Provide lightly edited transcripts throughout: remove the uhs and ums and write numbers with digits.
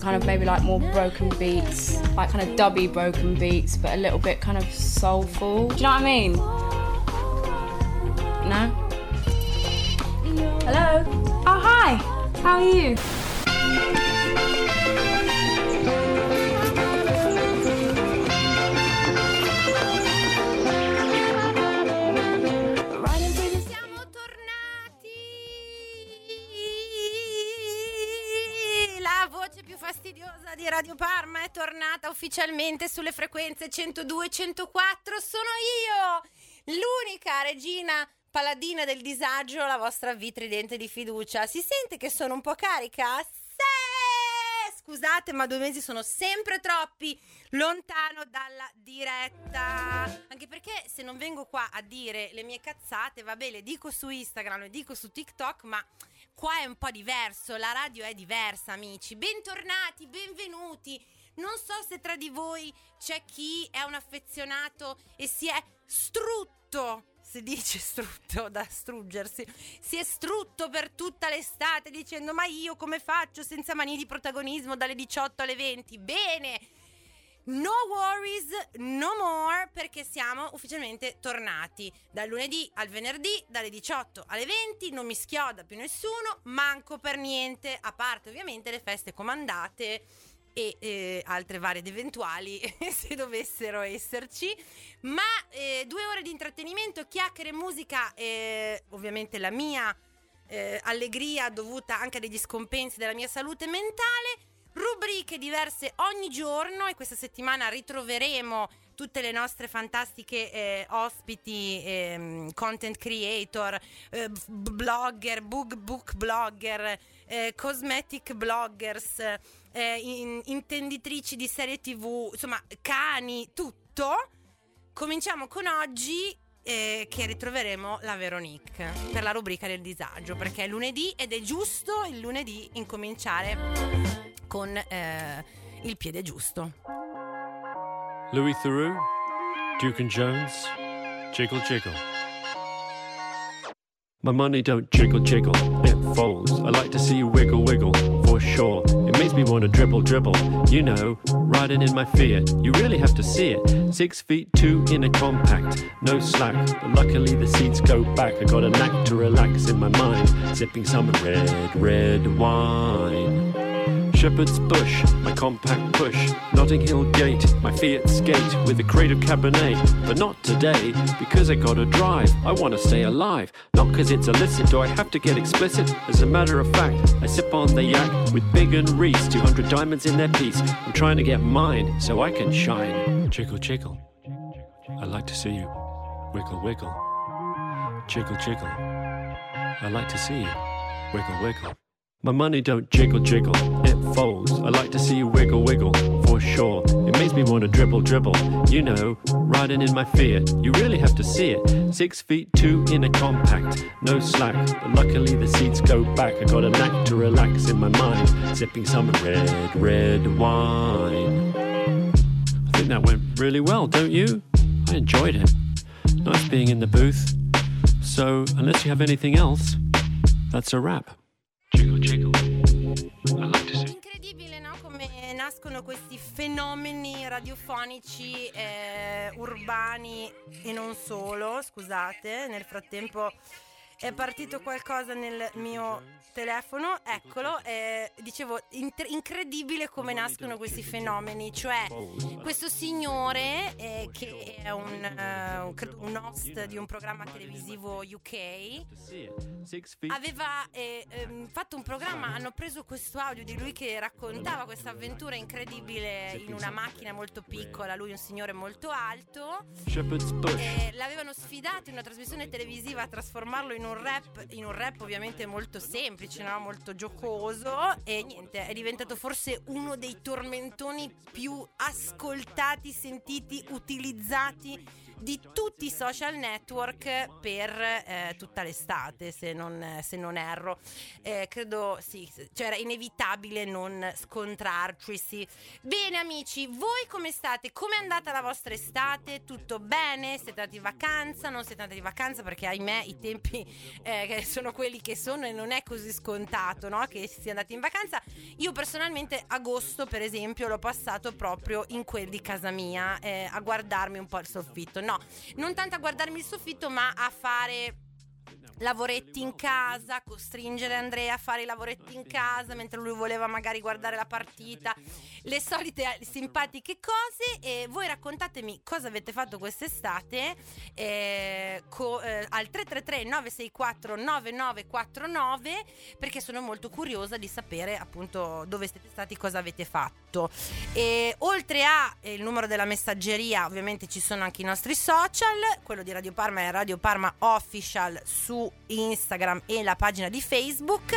kind of maybe like more broken beats, like kind of dubby broken beats, but a little bit kind of soulful. Do you know what I mean? No? Hello? Oh, hi! How are you? Fastidiosa di Radio Parma è tornata ufficialmente sulle frequenze 102 e 104. Sono io, l'unica regina paladina del disagio, la vostra vitridente di fiducia. Si sente che sono un po' carica? Sì! Scusate, ma 2 mesi sono sempre troppi lontano dalla diretta. Anche perché se non vengo qua a dire le mie cazzate, vabbè, le dico su Instagram, le dico su TikTok, ma qua è un po' diverso, la radio è diversa, amici. Bentornati, benvenuti. Non so se tra di voi c'è chi è un affezionato e si è strutto, si dice strutto, da struggersi, si è strutto per tutta l'estate dicendo: ma io come faccio senza manie di protagonismo dalle 18 alle 20? Bene! No worries, no more, perché siamo ufficialmente tornati dal lunedì al venerdì, dalle 18 alle 20, non mi schioda più nessuno, manco per niente, a parte ovviamente le feste comandate e altre varie ed eventuali se dovessero esserci, ma 2 ore di intrattenimento, chiacchiere, musica, ovviamente la mia allegria dovuta anche a degli scompensi della mia salute mentale. Rubriche diverse ogni giorno, e questa settimana ritroveremo tutte le nostre fantastiche ospiti, content creator, blogger, book blogger, cosmetic bloggers, intenditrici di serie TV, insomma cani, tutto. Cominciamo con oggi, che ritroveremo la Veronique per la rubrica del disagio, perché è lunedì ed è giusto il lunedì incominciare con il piede giusto. Louis Theroux, Duke and Jones, Jiggle Jiggle. My money don't jiggle jiggle, it folds. I like to see you wiggle wiggle, for sure. It makes me want to dribble dribble, you know, riding in my Fiat. You really have to see it. 6'2" in a compact, no slack. But luckily the seats go back. I got a knack to relax in my mind, sipping some red wine. Shepherd's Bush, my compact push. Notting Hill Gate, my Fiat skate with a crate of Cabernet. But not today, because I gotta drive. I wanna stay alive, not cause it's illicit. Do I have to get explicit? As a matter of fact, I sip on the yak with Big and Reese, 200 diamonds in their piece. I'm trying to get mine so I can shine. Jiggle, jiggle, I like to see you. Wiggle, wiggle. Jiggle, jiggle, I like to see you. Wiggle, wiggle. My money don't jiggle jiggle, it folds. I like to see you wiggle wiggle, for sure. It makes me want to dribble dribble, you know, riding in my Fiat. You really have to see it. 6'2" in a compact, no slack. But luckily the seats go back. I got a knack to relax in my mind, sipping some red wine. I think that went really well, don't you? I enjoyed it. Nice being in the booth. So, unless you have anything else, that's a wrap. Jiggle, jiggle. I like to see. Incredibile, no? Come nascono questi fenomeni radiofonici urbani e non solo. Scusate, nel frattempo è partito qualcosa nel mio telefono, eccolo. Dicevo, incredibile come nascono questi fenomeni, cioè questo signore che è un host di un programma televisivo UK aveva fatto un programma, hanno preso questo audio di lui che raccontava questa avventura incredibile in una macchina molto piccola, lui un signore molto alto, l'avevano sfidato in una trasmissione televisiva a trasformarlo in un rap ovviamente molto semplice, no? Molto giocoso, e niente, è diventato forse uno dei tormentoni più ascoltati, sentiti, utilizzati di tutti i social network per tutta l'estate, se non erro. Credo sì, cioè era inevitabile non scontrarci. Bene amici, voi come state? Come è andata la vostra estate? Tutto bene? Siete andati in vacanza? Non siete andati in vacanza? Perché ahimè i tempi che sono quelli che sono e non è così scontato, no? Che si sia andati in vacanza. Io personalmente agosto per esempio l'ho passato proprio in quel di casa mia, a guardarmi un po' il soffitto. No, non tanto a guardarmi il soffitto, ma a fare lavoretti in casa, costringere Andrea a fare i lavoretti in casa mentre lui voleva magari guardare la partita, le solite simpatiche cose. E voi raccontatemi cosa avete fatto quest'estate al 333 964 9949, perché sono molto curiosa di sapere appunto dove siete stati, cosa avete fatto. E oltre a il numero della messaggeria, ovviamente ci sono anche i nostri social, quello di Radio Parma è Radio Parma Official su Instagram e la pagina di Facebook.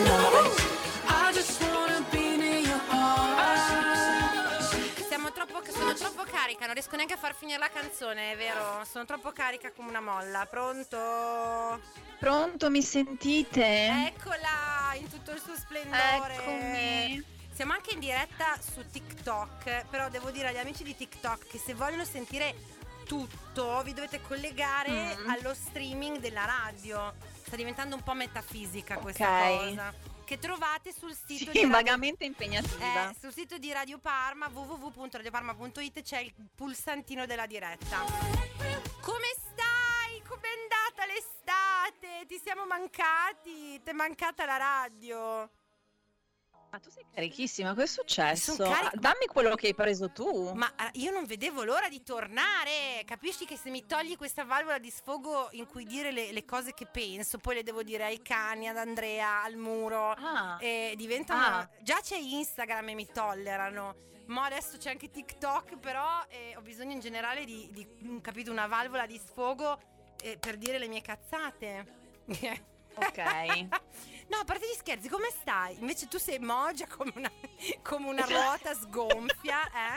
Sono troppo carica, non riesco neanche a far finire la canzone, è vero? Sono troppo carica come una molla. Pronto? Pronto, mi sentite? Eccola, in tutto il suo splendore. Eccomi. Siamo anche in diretta su TikTok, però devo dire agli amici di TikTok che se vogliono sentire tutto vi dovete collegare allo streaming della radio. Sta diventando un po' metafisica questa cosa, che trovate sul sito di vagamente impegnativa. sul sito di Radio Parma, www.radioparma.it, c'è il pulsantino della diretta. Come stai? Com'è andata l'estate? Ti siamo mancati? T'è mancata la radio? Ma tu sei carichissima, cosa è successo? Carica... Dammi quello che hai preso tu. Ma io non vedevo l'ora di tornare. Capisci che se mi togli questa valvola di sfogo in cui dire le cose che penso, poi le devo dire ai cani, ad Andrea, al muro, e diventano... Già c'è Instagram e mi tollerano, ma adesso c'è anche TikTok, però ho bisogno in generale di capito, una valvola di sfogo per dire le mie cazzate. Ok. No, a parte gli scherzi, come stai? Invece tu sei mogia come una ruota sgonfia,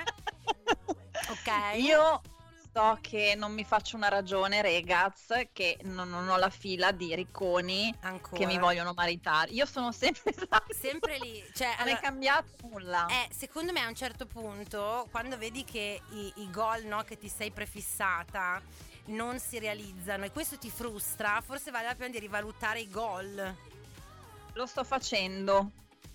Ok. Io so che non mi faccio una ragione, ragazzi, che non ho la fila di ricconi ancora che mi vogliono maritare. Io sono sempre sempre lì, cioè non è cambiato nulla. Secondo me a un certo punto, quando vedi che i gol, no, che ti sei prefissata non si realizzano e questo ti frustra, forse vale la pena di rivalutare i gol. Lo sto facendo.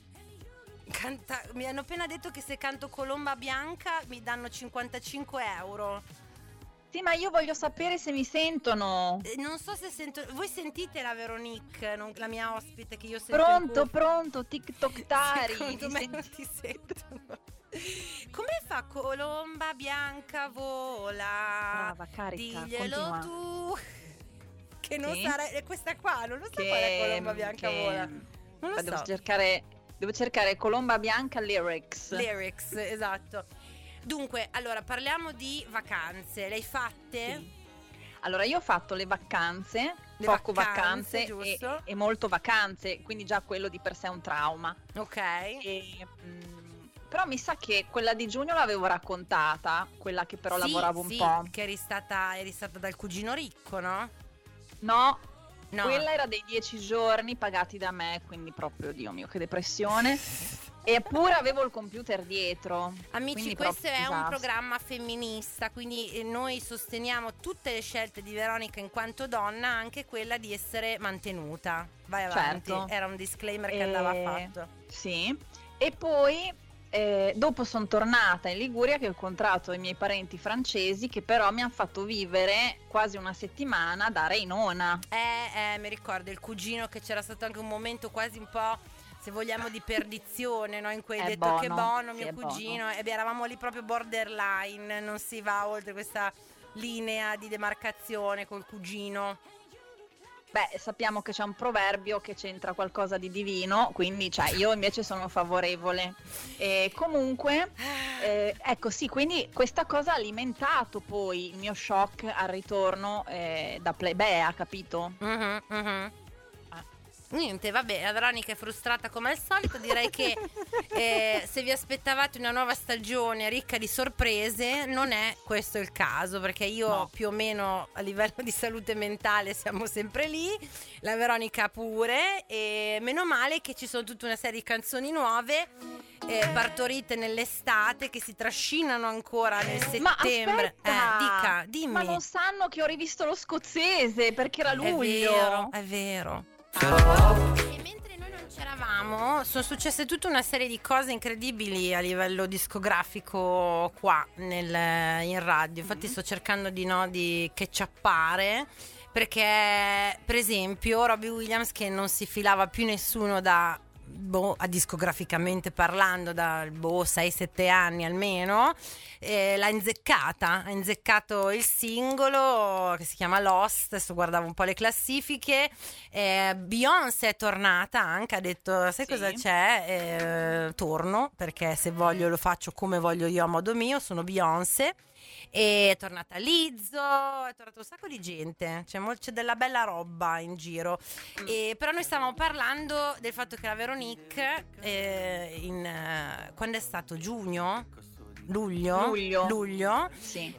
Mi hanno appena detto che se canto Colomba Bianca mi danno 55 euro. Sì, ma io voglio sapere se mi sentono. Non so se sento. Voi sentite la Veronique, la mia ospite, che io sento. Pronto, TikTok Tari. Secondo me non ti sentono. Come fa Colomba Bianca vola? Brava, carica. Diglielo continua. Tu. Che non Sì? sarà. Questa qua, non lo so qual è Colomba Bianca vola. Non lo so. Devo cercare Colomba Bianca lyrics. Lyrics, esatto. Dunque, allora parliamo di vacanze. Le hai fatte? Sì. Allora, io ho fatto le vacanze, vacanze, vacanze giusto. e molto vacanze, quindi già quello di per sé è un trauma. Ok. Però mi sa che quella di giugno l'avevo raccontata, quella che però lavoravo un po'. Che eri stata dal cugino ricco, no? No, quella era dei 10 giorni pagati da me, quindi proprio, Dio mio, che depressione. Eppure avevo il computer dietro. Amici, questo è un programma femminista, quindi noi sosteniamo tutte le scelte di Veronica in quanto donna, anche quella di essere mantenuta. Vai avanti, certo. Era un disclaimer che andava fatto. Sì, e poi dopo sono tornata in Liguria, che ho incontrato i miei parenti francesi, che però mi hanno fatto vivere quasi una settimana da Reinona. Mi ricordo il cugino, che c'era stato anche un momento quasi un po', se vogliamo, di perdizione, no? In cui hai detto buono, che buono, sì, mio cugino, e eravamo lì proprio borderline, non si va oltre questa linea di demarcazione col cugino. Beh, sappiamo che c'è un proverbio che c'entra qualcosa di divino, quindi io invece sono favorevole. E comunque, ecco sì, quindi questa cosa ha alimentato poi il mio shock al ritorno da plebea, capito? Niente, vabbè, la Veronica è frustrata come al solito. Direi che se vi aspettavate una nuova stagione ricca di sorprese, non è questo il caso, perché io più o meno a livello di salute mentale siamo sempre lì, la Veronica pure, e meno male che ci sono tutta una serie di canzoni nuove partorite nell'estate che si trascinano ancora nel settembre. Ma dimmi. Ma non sanno che ho rivisto lo scozzese perché era luglio. È vero. E mentre noi non c'eravamo, sono successe tutta una serie di cose incredibili a livello discografico qua in radio. Infatti sto cercando di catchappare, perché per esempio Robbie Williams, che non si filava più nessuno discograficamente parlando da 6-7 anni almeno, l'ha inzeccata, ha inzeccato il singolo che si chiama Lost. Adesso guardavo un po' le classifiche, Beyoncé è tornata anche, ha detto sai cosa c'è, torno perché se voglio lo faccio come voglio io a modo mio, sono Beyoncé. E è tornata Lizzo, è tornato un sacco di gente, c'è della bella roba in giro. Però noi stavamo parlando del fatto che la Veronique quando è stato luglio sì.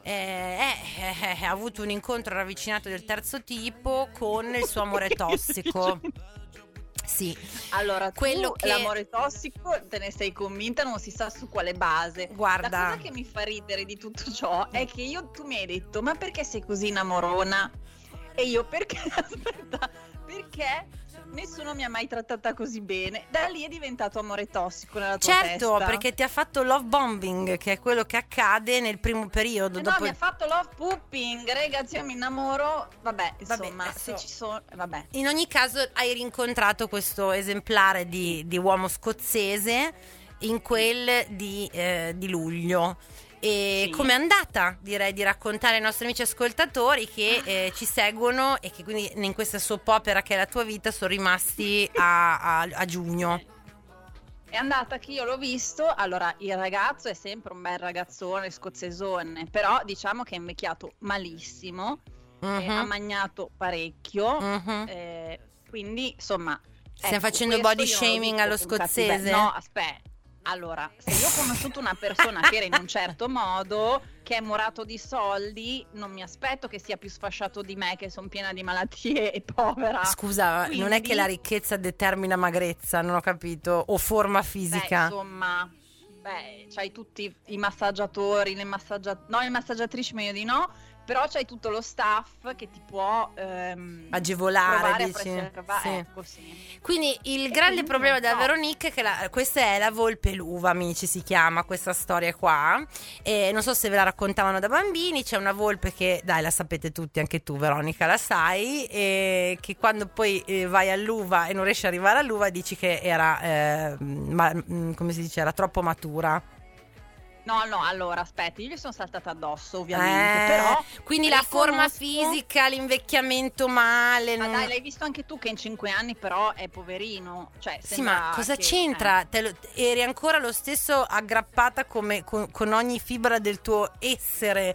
Ha avuto un incontro ravvicinato del terzo tipo con il suo amore tossico. Sì. Allora, quello che l'amore tossico te ne sei convinta, non si sa su quale base. Guarda, la cosa che mi fa ridere di tutto ciò è che tu mi hai detto ma perché sei così innamorona? E io perché? Aspetta, perché nessuno mi ha mai trattata così bene. Da lì è diventato amore tossico nella tua testa. Certo, perché ti ha fatto love bombing, che è quello che accade nel primo periodo. No, mi ha fatto love pooping, ragazzi, io mi innamoro. Vabbè, insomma, adesso, se ci sono, vabbè. In ogni caso hai rincontrato questo esemplare di uomo scozzese in quel di luglio. E sì. Com'è andata? Direi di raccontare ai nostri amici ascoltatori che ci seguono e che quindi in questa soap opera che è la tua vita sono rimasti a giugno. È andata che io l'ho visto. Allora, il ragazzo è sempre un bel ragazzone scozzesone, però diciamo che è invecchiato malissimo, ha magnato parecchio, quindi insomma stiamo facendo body shaming allo scozzese? No, aspetta. Allora, se io ho conosciuto una persona che era in un certo modo, che è morato di soldi, non mi aspetto che sia più sfasciato di me, che sono piena di malattie e povera. Scusa, quindi, non è che la ricchezza determina magrezza, non ho capito, o forma fisica? Insomma, c'hai tutti i massaggiatori, le massaggiatrici meglio di no, però c'hai tutto lo staff che ti può agevolare, dici? Sì. Ecco, sì. Quindi il grande problema della Veronique è che questa è la volpe l'uva, amici, si chiama questa storia qua, e non so se ve la raccontavano da bambini. C'è una volpe che, dai, la sapete tutti, anche tu Veronica la sai, e che quando poi vai all'uva e non riesci ad arrivare all'uva dici che era come si dice, era troppo matura. No, allora aspetta, io gli sono saltata addosso ovviamente, però quindi la forma fisica, l'invecchiamento male. Ma dai, l'hai visto anche tu che in 5 anni però è poverino, cioè sì, ma cosa c'entra? Eri ancora lo stesso aggrappata come con ogni fibra del tuo essere.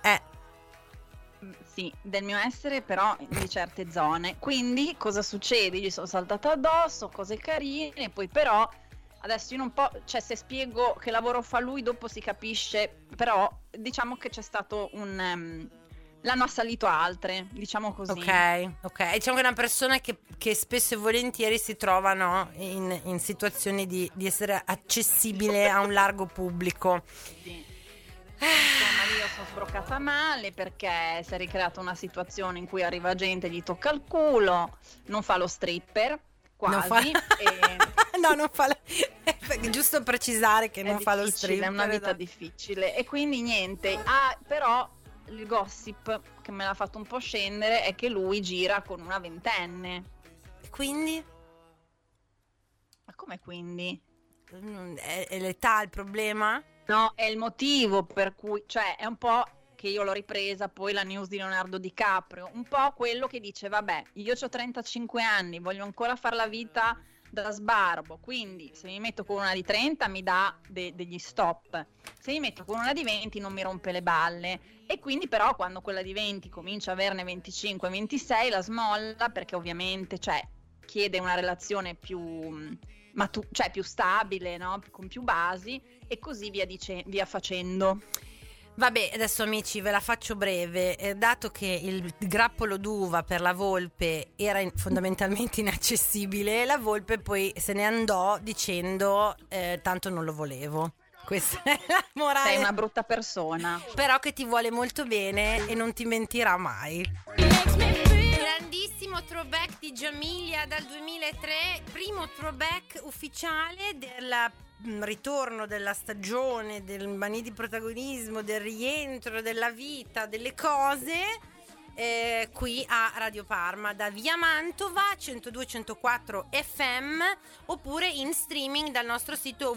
Sì, del mio essere, però di certe zone. Quindi cosa succede? Gli sono saltata addosso, cose carine, poi però adesso io non cioè se spiego che lavoro fa lui dopo si capisce, però diciamo che c'è stato l'hanno assalito altre, diciamo così. Ok, diciamo che è una persona che spesso e volentieri si trovano in situazioni di essere accessibile a un largo pubblico. Sì. Insomma, io sono sbroccata male perché si è ricreata una situazione in cui arriva gente e gli tocca il culo, non fa lo stripper, quasi. No, non fa giusto precisare che non fa lo stripper. È una vita difficile e quindi niente. Però il gossip che me l'ha fatto un po' scendere è che lui gira con una ventenne. Quindi? Ma come quindi? È l'età il problema? No, è il motivo per cui, cioè è un po' che io l'ho ripresa poi la news di Leonardo DiCaprio, un po' quello che dice vabbè, io ho 35 anni, voglio ancora fare la vita da sbarbo, quindi se mi metto con una di 30 mi dà degli stop, se mi metto con una di 20 non mi rompe le balle, e quindi però quando quella di 20 comincia a averne 25-26 la smolla, perché ovviamente cioè richiede una relazione più cioè più stabile, no? Con più basi, e così via facendo. Vabbè, adesso amici ve la faccio breve. Dato che il grappolo d'uva per la volpe era fondamentalmente inaccessibile, la volpe poi se ne andò dicendo tanto non lo volevo. Questa è la morale. Sei una brutta persona. Però che ti vuole molto bene e non ti mentirà mai. Grandissimo throwback di Giamilia dal 2003, primo throwback ufficiale Del ritorno della stagione, del manie di protagonismo, del rientro della vita, delle cose, qui a Radio Parma da Via Mantova 102.104 FM, oppure in streaming dal nostro sito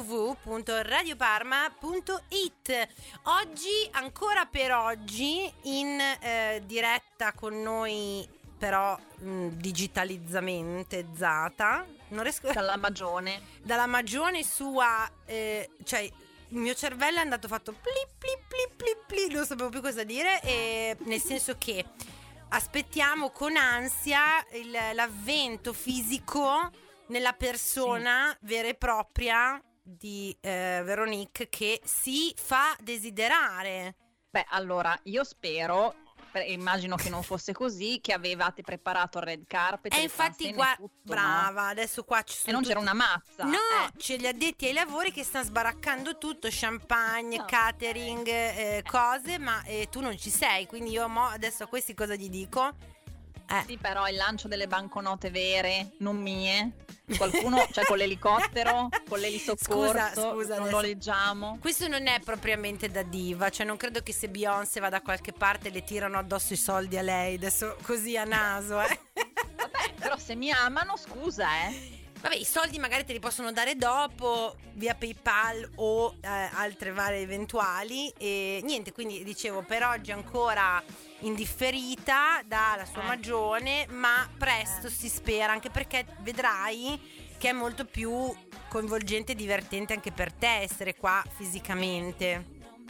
www.radioparma.it. Oggi, ancora per oggi, in diretta con noi, però digitalizzamente zata, non riesco dalla magione sua, cioè il mio cervello è andato fatto plip plip plip plip plip, non sapevo più cosa dire, e nel senso che aspettiamo con ansia l'avvento fisico nella persona vera e propria di Veronique, che si fa desiderare. Beh, allora io spero, immagino che non fosse così, che avevate preparato il red carpet E infatti brava, no? Adesso qua ci sono e non c'era una mazza. No, c'è gli addetti ai lavori che stanno sbaraccando tutto, champagne, catering, cose, ma tu non ci sei, quindi io adesso a questi cosa gli dico? Sì, però il lancio delle banconote vere, non mie. Qualcuno, cioè con l'elicottero, con l'elisoccorso, scusa, non lo leggiamo. Questo non è propriamente da diva, cioè non credo che se Beyoncé va da qualche parte le tirano addosso i soldi a lei, adesso così a naso, Vabbè, però se mi amano, scusa, Vabbè, i soldi magari te li possono dare dopo via PayPal o altre varie eventuali, e niente, quindi dicevo, per oggi ancora indifferita dalla sua magione, ma presto si spera, anche perché vedrai che è molto più coinvolgente e divertente anche per te essere qua fisicamente.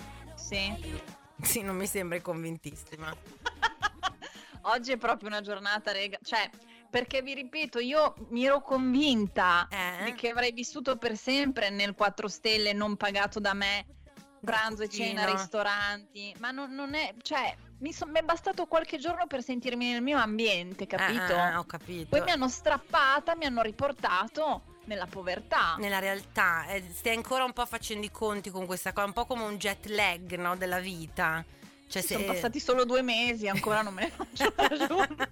Sì, non mi sembri convintissima. Oggi è proprio una giornata, cioè, perché vi ripeto, io mi ero convinta di che avrei vissuto per sempre nel 4 stelle non pagato da me, pranzo e cena, ristoranti, ma non è, cioè, mi è bastato qualche giorno per sentirmi nel mio ambiente, capito? Ho capito. Poi mi hanno strappata, mi hanno riportato nella povertà, nella realtà. Stai ancora un po' facendo i conti con questa cosa, un po' come un jet lag, no, della vita. Cioè, sono passati solo 2 mesi, ancora non me ne faccio ragione.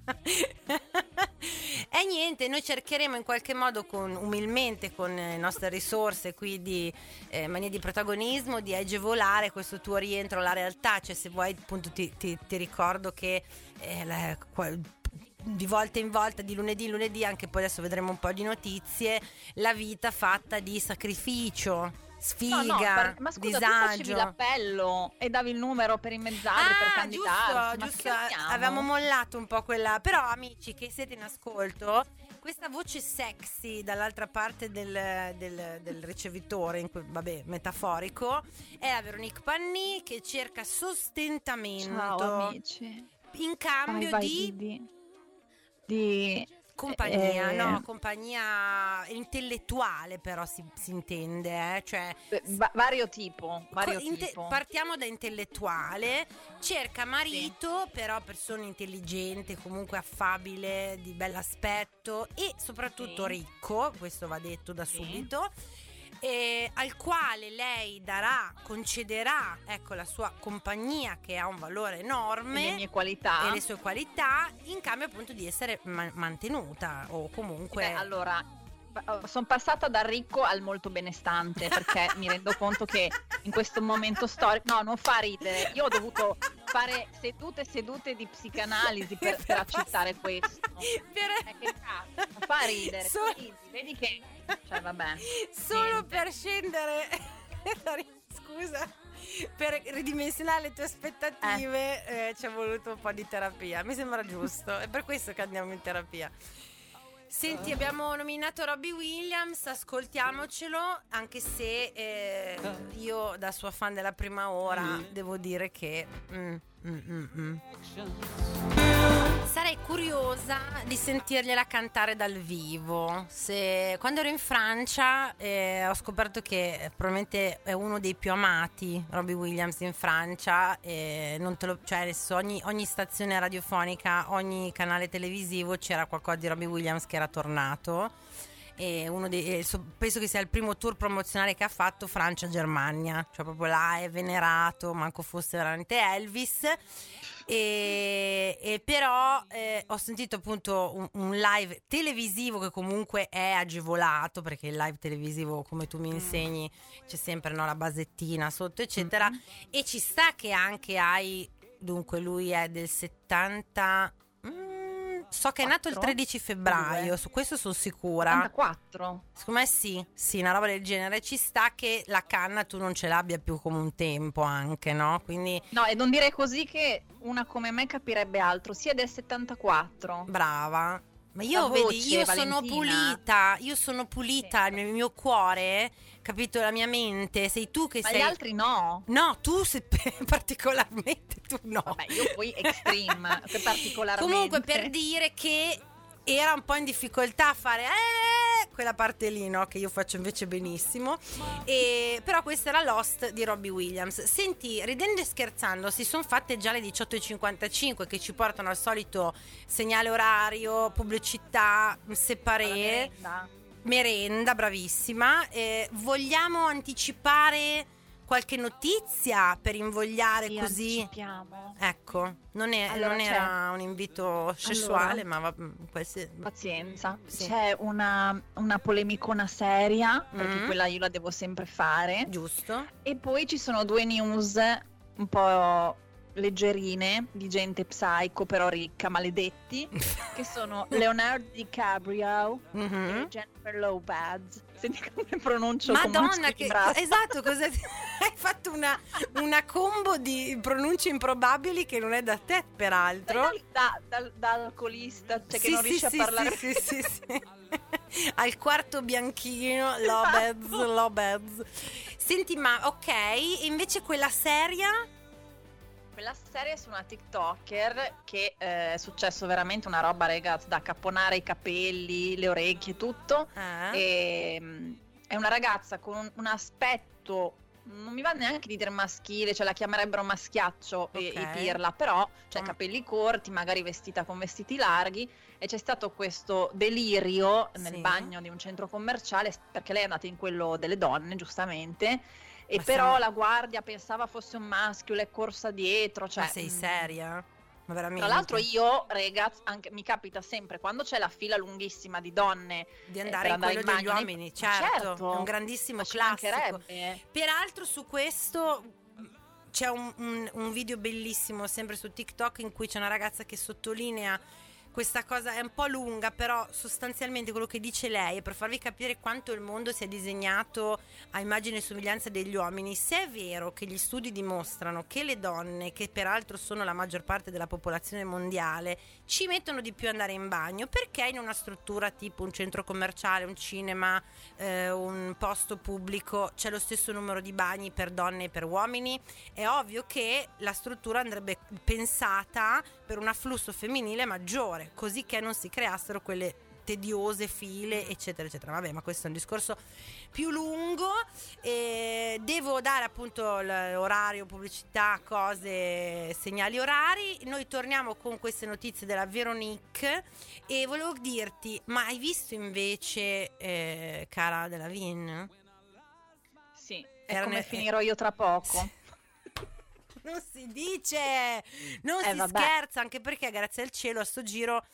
E niente, noi cercheremo in qualche modo, umilmente, con le nostre risorse qui di manie di protagonismo, di agevolare questo tuo rientro alla realtà. Cioè, se vuoi, appunto, ti ricordo che di volta in volta, di lunedì in lunedì, anche poi adesso vedremo un po' di notizie, la vita fatta di sacrificio, sfiga, ma scusa, disagio. tu facevi l'appello e davi il numero per immezzato, per candidarsi. Giusto, avevamo mollato un po' quella. Però, amici che siete in ascolto, questa voce sexy dall'altra parte del ricevitore, vabbè, metaforico, è la Veronique Panni, che cerca sostentamento. Ciao amici. In cambio di compagnia, compagnia intellettuale, però si intende, cioè vario tipo. Partiamo da intellettuale, cerca marito, però persona intelligente, comunque affabile, di bell'aspetto e soprattutto ricco, questo va detto da subito. Al quale lei concederà, ecco, la sua compagnia, che ha un valore enorme, e le mie qualità e le sue qualità, in cambio appunto di essere mantenuta, o comunque allora sono passata dal ricco al molto benestante, perché mi rendo conto che in questo momento storico, no, non fa ridere, io ho dovuto fare sedute di psicanalisi per accettare questo. Che cazzo, non fa ridere, vedi che, cioè, vabbè, solo per scendere scusa, per ridimensionare le tue aspettative ci è voluto un po' di terapia, mi sembra giusto, è per questo che andiamo in terapia. Senti, abbiamo nominato Robbie Williams, ascoltiamocelo, anche se io, da sua fan della prima ora, devo dire che Sarei curiosa di sentirgliela cantare dal vivo. Quando ero in Francia ho scoperto che probabilmente è uno dei più amati, Robbie Williams in Francia. Cioè adesso ogni stazione radiofonica, ogni canale televisivo c'era qualcosa di Robbie Williams che era tornato. E penso che sia il primo tour promozionale che ha fatto Francia-Germania, cioè proprio là è venerato, manco fosse veramente Elvis. E però ho sentito appunto un live televisivo che comunque è agevolato, perché il live televisivo, come tu mi insegni, c'è sempre la basettina sotto eccetera, e ci sta che anche dunque lui è del 70. So che è nato il 13 febbraio, su questo sono sicura. 74. Secondo me sì, una roba del genere. Ci sta che la canna tu non ce l'abbia più come un tempo anche, no? Quindi no, e non dire così che una come me capirebbe altro. Sia del 74. brava. Ma io sono pulita, il mio cuore, capito, la mia mente, sei tu che sei. Ma gli altri no. No, tu sei particolarmente, tu no. Vabbè, io poi extreme, particolarmente. Comunque per dire che era un po' in difficoltà a fare quella parte lì, no? Che io faccio invece benissimo. Però questa era Lost di Robbie Williams. Senti, ridendo e scherzando, si sono fatte già le 18:55 che ci portano al solito segnale orario, pubblicità, separé, merenda, bravissima. Vogliamo anticipare qualche notizia per invogliare così? Anticipiamo. Ecco, non era un invito sessuale, ma pazienza. Sì. C'è una polemicona seria, perché quella io la devo sempre fare. Giusto. E poi ci sono 2 news un po' leggerine di gente psycho però ricca, maledetti, che sono Leonardo DiCaprio e Jennifer Lopez. Senti come pronuncio. Madonna, esatto, hai fatto una combo di pronunce improbabili che non è da te, peraltro. Da alcolista, cioè che non riesce a parlare. Sì. Al quarto bianchino, Lopez. Senti, ma ok, e invece quella seria? Quella serie su una TikToker che è successo veramente una roba, ragazzi, da caponare i capelli, le orecchie, tutto. È una ragazza con un aspetto, non mi va neanche di dire maschile, cioè la chiamerebbero maschiaccio e pirla, però capelli corti, magari vestita con vestiti larghi, e c'è stato questo delirio nel bagno di un centro commerciale, perché lei è andata in quello delle donne, giustamente. E però la guardia pensava fosse un maschio, le è corsa dietro. Cioè, ma sei seria? Ma veramente? Tra l'altro io, ragazzi, anche mi capita sempre quando c'è la fila lunghissima di donne di andare in quello degli uomini, certo, è un grandissimo classico. Peraltro su questo c'è un video bellissimo sempre su TikTok in cui c'è una ragazza che sottolinea questa cosa, è un po' lunga, però sostanzialmente quello che dice lei è per farvi capire quanto il mondo sia disegnato a immagine e somiglianza degli uomini. Se è vero che gli studi dimostrano che le donne, che peraltro sono la maggior parte della popolazione mondiale, ci mettono di più ad andare in bagno, perché in una struttura tipo un centro commerciale, un cinema, un posto pubblico c'è lo stesso numero di bagni per donne e per uomini? È ovvio che la struttura andrebbe pensata per un afflusso femminile maggiore, così che non si creassero quelle tediose file, eccetera eccetera. Vabbè, ma questo è un discorso più lungo. Devo dare appunto l'orario, pubblicità, cose, segnali orari. Noi torniamo con queste notizie della Veronique e volevo dirti, ma hai visto invece Cara Delevingne? Sì, come finirò io tra poco. Non si dice, non si scherza, anche perché grazie al cielo a sto giro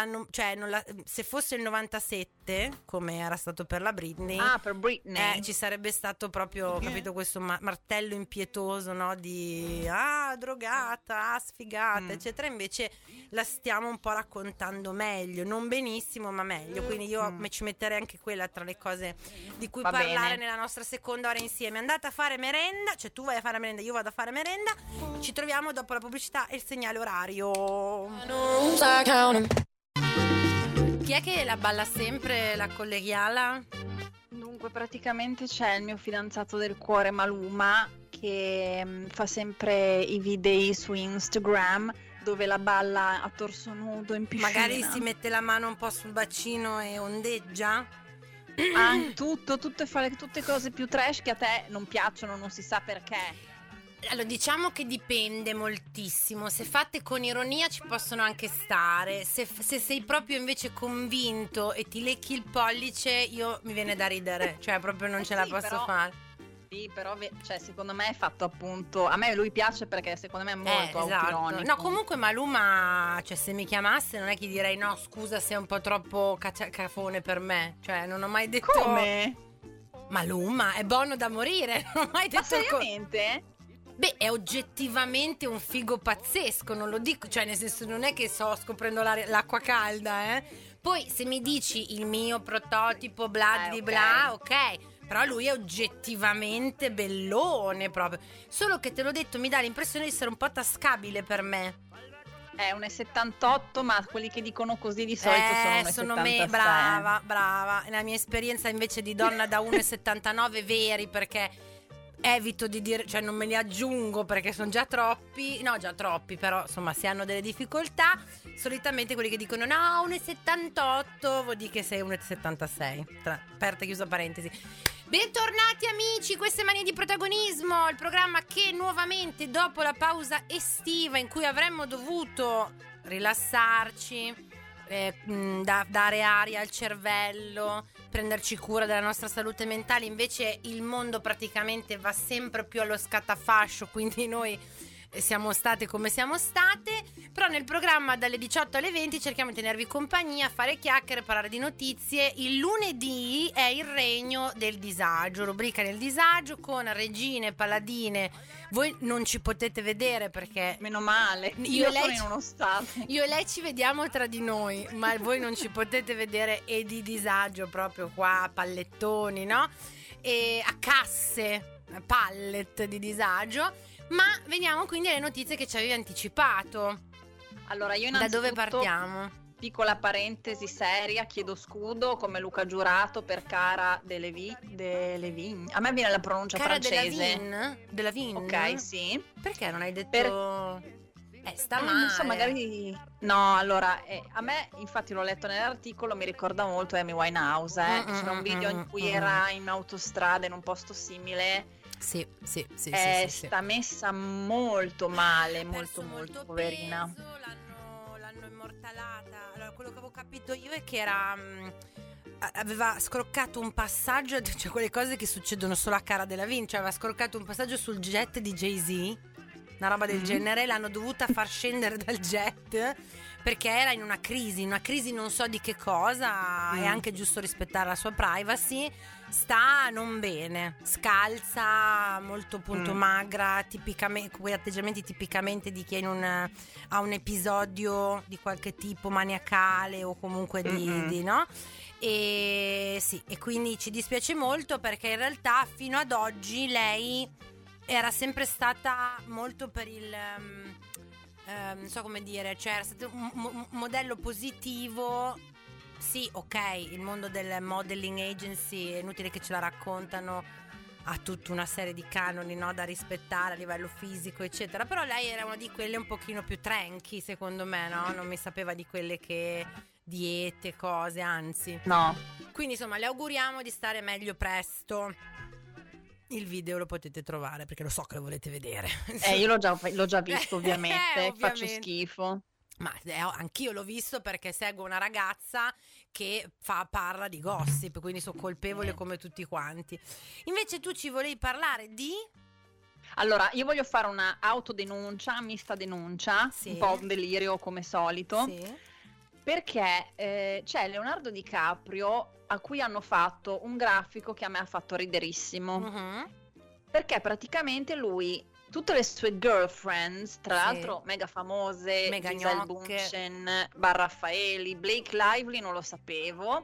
se fosse il 97 come era stato per la Britney, per Britney, ci sarebbe stato proprio, capito, questo martello impietoso, no, di drogata, sfigata, eccetera. Invece la stiamo un po' raccontando meglio, non benissimo ma meglio, quindi io ci metterei anche quella tra le cose di cui parlare nella nostra seconda ora insieme. Andate a fare merenda, cioè tu vai a fare merenda, io vado a fare merenda. Ci troviamo dopo la pubblicità e il segnale orario. Chi è che la balla sempre, la colleghiala? Dunque praticamente c'è il mio fidanzato del cuore Maluma, che fa sempre i video su Instagram dove la balla a torso nudo in piscina. Magari si mette la mano un po' sul bacino e ondeggia. Tutte fare tutte cose più trash che a te non piacciono, non si sa perché. Allora, diciamo che dipende moltissimo. Se fatte con ironia ci possono anche stare. Se sei proprio invece convinto e ti lecchi il pollice, io mi viene da ridere. Cioè proprio non ce la posso fare. Sì, però cioè, secondo me è fatto appunto. A me lui piace perché secondo me è molto autoironico. No, comunque Maluma, cioè se mi chiamasse non è che direi no, scusa, sei un po' troppo cafone per me. Cioè non ho mai detto. Come? Maluma è buono da morire. Non ho mai detto. Ma seriamente? Beh, è oggettivamente un figo pazzesco, non lo dico, cioè nel senso non è che sto scoprendo l'acqua calda, eh. Poi se mi dici il mio prototipo bla di bla, ok, però lui è oggettivamente bellone proprio. Solo che te l'ho detto, mi dà l'impressione di essere un po' tascabile per me. È 1,78, ma quelli che dicono così di solito sono 1,76. Brava. La mia esperienza invece di donna da 1,79 veri, perché evito di dire, cioè non me li aggiungo perché sono già troppi, però insomma se hanno delle difficoltà, solitamente quelli che dicono no 1,78 vuol dire che sei 1,76, tra aperta e chiusa parentesi. Bentornati amici, queste Manie di Protagonismo, il programma che nuovamente dopo la pausa estiva in cui avremmo dovuto rilassarci, dare aria al cervello, prenderci cura della nostra salute mentale, invece il mondo praticamente va sempre più allo scatafascio, quindi noi siamo state come siamo state, però nel programma dalle 18 alle 20 cerchiamo di tenervi compagnia, fare chiacchiere, parlare di notizie. Il lunedì è il regno del disagio, rubrica nel disagio con regine, paladine. Voi non ci potete vedere perché meno male, io sono in uno stato. Io e lei ci vediamo tra di noi, ma voi non ci potete vedere, e di disagio proprio qua, pallettoni, no? E a casse, pallet di disagio. Ma veniamo quindi alle notizie che ci avevi anticipato. Allora, io da dove partiamo? Piccola parentesi seria, chiedo scudo come Luca Giurato per Cara Delevingne. A me viene la pronuncia Cara francese. Delevingne? Ok, sì. Perché non hai detto sta male? Non so, magari. No, allora, a me, infatti l'ho letto nell'articolo, mi ricorda molto Amy Winehouse. C'era un video in cui era in autostrada in un posto simile. Sì. Sta messa molto male, molto poverina. Peso, l'hanno immortalata. Allora, quello che avevo capito io è che era aveva scroccato un passaggio, cioè quelle cose che succedono solo a Cara Delevingne, cioè aveva scroccato un passaggio sul jet di Jay-Z, una roba del genere, l'hanno dovuta far scendere dal jet perché era in una crisi non so di che cosa, è anche giusto rispettare la sua privacy. Sta non bene, scalza, molto appunto magra, tipicamente, quegli atteggiamenti tipicamente di chi ha un episodio di qualche tipo maniacale o comunque di no? E sì, e quindi ci dispiace molto perché in realtà fino ad oggi lei era sempre stata molto per il non so come dire, cioè era stato un modello positivo. Sì, ok, il mondo del modeling agency è inutile che ce la raccontano, ha tutta una serie di canoni, no, da rispettare a livello fisico eccetera, però lei era una di quelle un pochino più tranqui secondo me, no? Non mi sapeva di quelle che diete, cose, anzi no. Quindi insomma le auguriamo di stare meglio presto. Il video lo potete trovare perché lo so che lo volete vedere. Io l'ho già visto ovviamente. Faccio schifo. Ma anch'io l'ho visto perché seguo una ragazza che parla di gossip, quindi sono colpevole come tutti quanti. Invece tu ci volevi parlare di? Allora, io voglio fare una autodenuncia, mista denuncia, un po' un delirio come solito, perché c'è Leonardo DiCaprio a cui hanno fatto un grafico che a me ha fatto riderissimo, perché praticamente lui, tutte le sue girlfriends, tra l'altro mega famose, Giselle Bündchen, Raffaeli, Blake Lively non lo sapevo,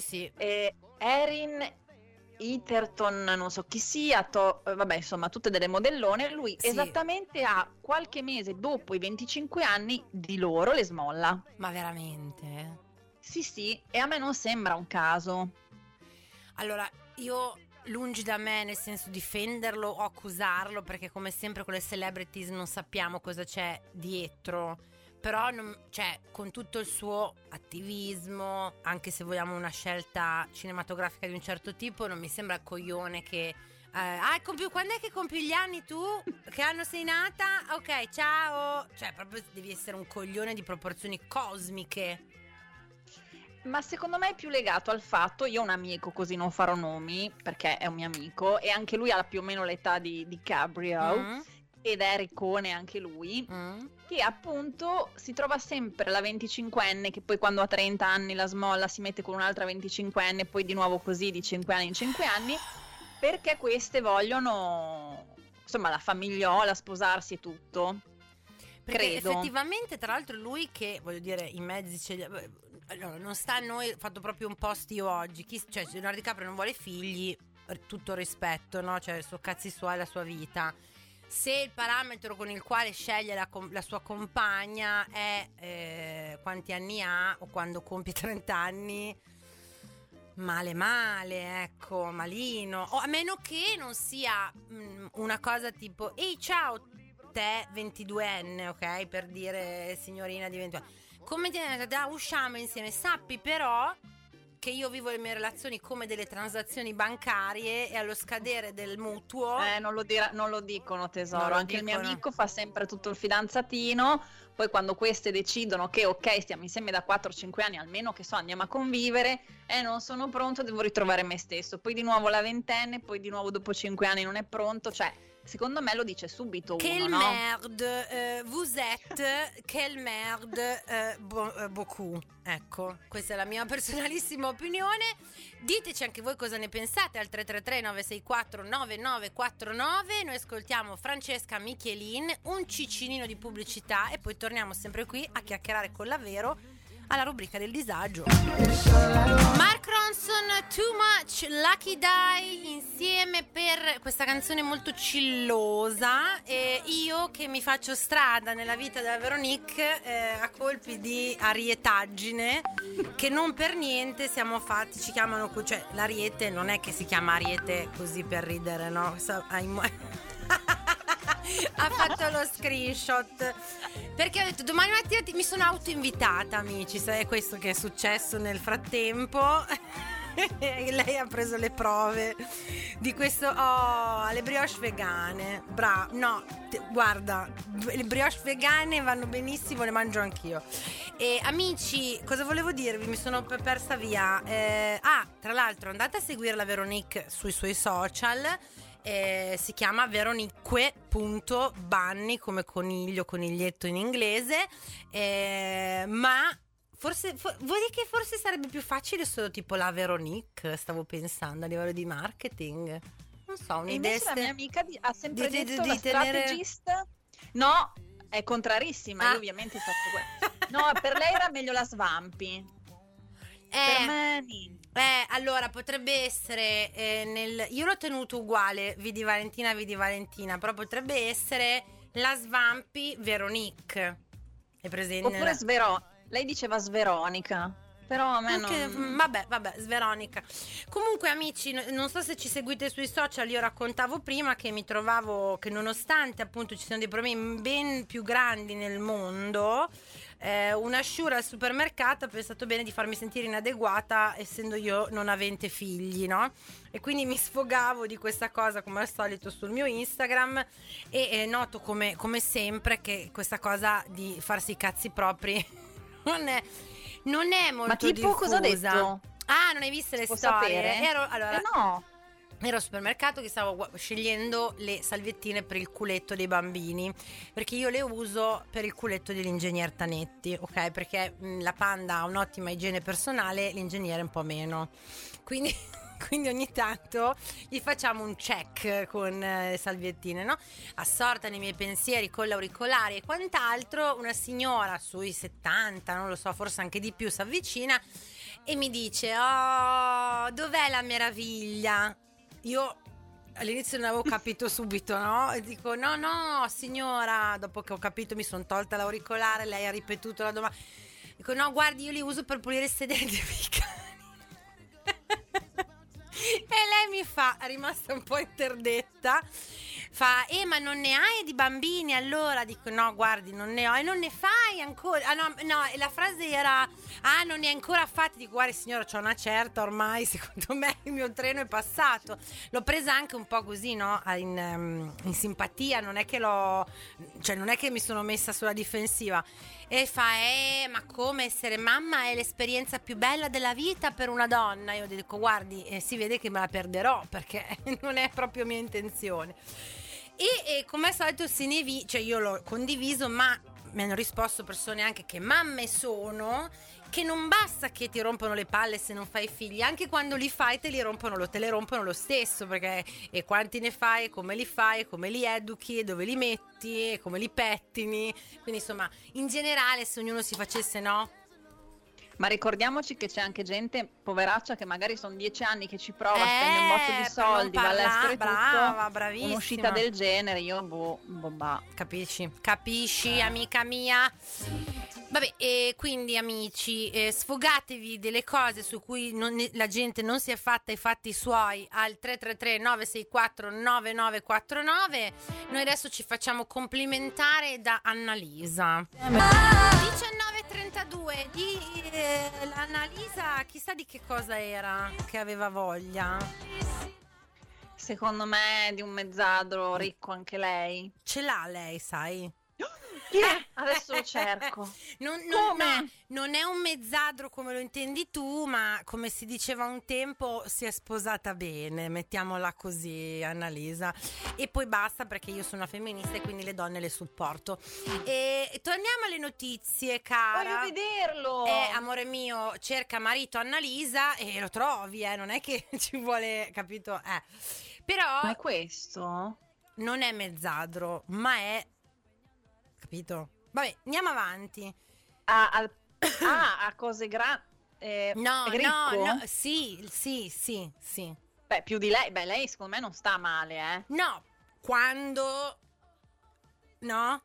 Erin Egerton non so chi sia, vabbè insomma tutte delle modellone, lui esattamente a qualche mese dopo i 25 anni di loro le smolla. Ma veramente? Sì, e a me non sembra un caso. Allora, io lungi da me nel senso difenderlo o accusarlo, perché come sempre con le celebrities non sappiamo cosa c'è dietro, però cioè, con tutto il suo attivismo, anche se vogliamo una scelta cinematografica di un certo tipo, non mi sembra coglione che quando è che compi gli anni tu? Che anno sei nata? Ok, ciao. Cioè proprio devi essere un coglione di proporzioni cosmiche. Ma secondo me è più legato al fatto, io ho un amico, così non farò nomi perché è un mio amico e anche lui ha più o meno l'età di Gabriel ed è riccone anche lui, che appunto si trova sempre la 25enne che poi quando ha 30 anni la smolla, si mette con un'altra 25enne e poi di nuovo così di 5 anni in 5 anni, perché queste vogliono insomma la famigliola, sposarsi e tutto. Perché credo. effettivamente, tra l'altro, lui che, voglio dire, i mezzi ce li ha. Allora, non sta a noi, ho fatto proprio un post io oggi. Cioè, se Leonardo DiCaprio non vuole figli, tutto rispetto, no? Cioè, il suo cazzi suoi, la sua vita. Se il parametro con il quale sceglie la sua compagna è quanti anni ha o quando compie 30 anni, male, ecco, malino. O a meno che non sia una cosa tipo, ehi ciao te 22enne, ok? Per dire signorina di 22 anni. Come ti usciamo insieme, sappi però che io vivo le mie relazioni come delle transazioni bancarie e allo scadere del mutuo Non lo dicono, tesoro. Non lo Anche dicono. il mio amico fa sempre tutto il fidanzatino. Poi quando queste decidono che ok, stiamo insieme da 4-5 anni, almeno che so, andiamo a convivere, non sono pronto, devo ritrovare me stesso. Poi di nuovo la ventenne, poi di nuovo dopo 5 anni non è pronto. Cioè, secondo me lo dice subito Quelle uno, no? merde, vous êtes, quelle merde, beaucoup. Ecco, questa è la mia personalissima opinione. Diteci anche voi cosa ne pensate al 333-964-9949. Noi ascoltiamo Francesca Michelin, un ciccinino di pubblicità e poi torniamo sempre qui a chiacchierare con la Vero alla rubrica del disagio. Mark Ronson, Too Much, Lucky Die insieme per questa canzone molto cillosa, e io che mi faccio strada nella vita della Veronique a colpi di arietaggine che non per niente siamo fatti, ci chiamano, cioè l'ariete non è che si chiama ariete così per ridere, no? Ha fatto lo screenshot perché ho detto domani mattina mi sono autoinvitata, amici, è questo che è successo nel frattempo. Lei ha preso le prove di questo. Le brioche vegane, guarda, le brioche vegane vanno benissimo, le mangio anch'io. E amici, cosa volevo dirvi? Mi sono persa via. Tra l'altro andate a seguire la Veronique sui suoi social. Si chiama veronique.bunny, come coniglietto in inglese, ma forse vuoi dire che forse sarebbe più facile solo tipo la Veronique, stavo pensando a livello di marketing, non so, un'idea. Invece la mia amica ha sempre detto di la strategist no, è contrarissima. Io ovviamente faccio questo. No, per lei era meglio la Svampi. Per me allora potrebbe essere io l'ho tenuto uguale, Vidi Valentina, però potrebbe essere la Svampi Veronique. È presente? Oppure lei diceva Sveronica, però a me non. Vabbè, Sveronica. Comunque amici, non so se ci seguite sui social, io raccontavo prima che mi trovavo che nonostante appunto ci siano dei problemi ben più grandi nel mondo, una sciura al supermercato ha pensato bene di farmi sentire inadeguata, essendo io non avente figli, no? E quindi mi sfogavo di questa cosa come al solito sul mio Instagram e noto come sempre che questa cosa di farsi i cazzi propri non è molto Ma tipo diffusa. cosa ho detto? Non hai visto le Può storie? sapere? No. Ero al supermercato che stavo scegliendo le salviettine per il culetto dei bambini, perché io le uso per il culetto dell'ingegner Tanetti, ok? Perché la Panda ha un'ottima igiene personale, l'ingegnere un po' meno. Quindi ogni tanto gli facciamo un check con le salviettine, no? Assorta nei miei pensieri con l'auricolare e quant'altro, una signora sui 70, non lo so, forse anche di più, si avvicina e mi dice: "Oh, dov'è la meraviglia?" Io all'inizio non avevo capito subito, no? E dico: no signora, dopo che ho capito mi sono tolta l'auricolare, lei ha ripetuto la domanda. Dico: no, guardi, io li uso per pulire i sedili dei miei cani. lei mi fa, è rimasta un po' interdetta, fa, ma non ne hai di bambini? Allora dico, no, guardi, non ne ho. E non ne fai ancora? Ah no, e la frase era, non ne hai ancora fatti? Dico, guardi signora, c'ho una certa ormai, secondo me il mio treno è passato. L'ho presa anche un po' così, no, in simpatia, non è che non è che mi sono messa sulla difensiva. E fa, ma come essere mamma è l'esperienza più bella della vita per una donna? Io dico, guardi, si vede che me la perderò, perché non è proprio mia intenzione. E come al solito cioè io l'ho condiviso, ma mi hanno risposto persone anche che mamme sono, che non basta che ti rompono le palle se non fai figli, anche quando li fai te le rompono lo stesso, perché e quanti ne fai, come li fai, come li educhi, dove li metti, come li pettini. Quindi insomma, in generale, se ognuno si facesse, no? Ma ricordiamoci che c'è anche gente poveraccia che magari sono 10 anni che ci prova, spende un botto di soldi, va all'estero e tutto. Bravissima. Un'uscita del genere, io Capisci, amica mia? Vabbè, e quindi amici, sfogatevi delle cose su cui la gente non si è fatta i fatti suoi al 333 964 9949. Noi adesso ci facciamo complimentare da Annalisa. 19:32 di Annalisa, chissà di che cosa era che aveva voglia. Secondo me di un mezzadro ricco anche lei. Ce l'ha lei, sai? Chi è? Adesso lo cerco. Non è un mezzadro come lo intendi tu, ma come si diceva un tempo, si è sposata bene, mettiamola così, Annalisa. E poi basta, perché io sono una femminista e quindi le donne le supporto. E torniamo alle notizie, cara. Voglio vederlo. Amore mio, cerca marito Annalisa e lo trovi, non è che ci vuole, capito? Però ma è questo? Non è mezzadro, ma è, capito? Vabbè, andiamo avanti. A cose grandi. No, sì. Beh, più di lei. Beh, lei secondo me non sta male, No, quando... No?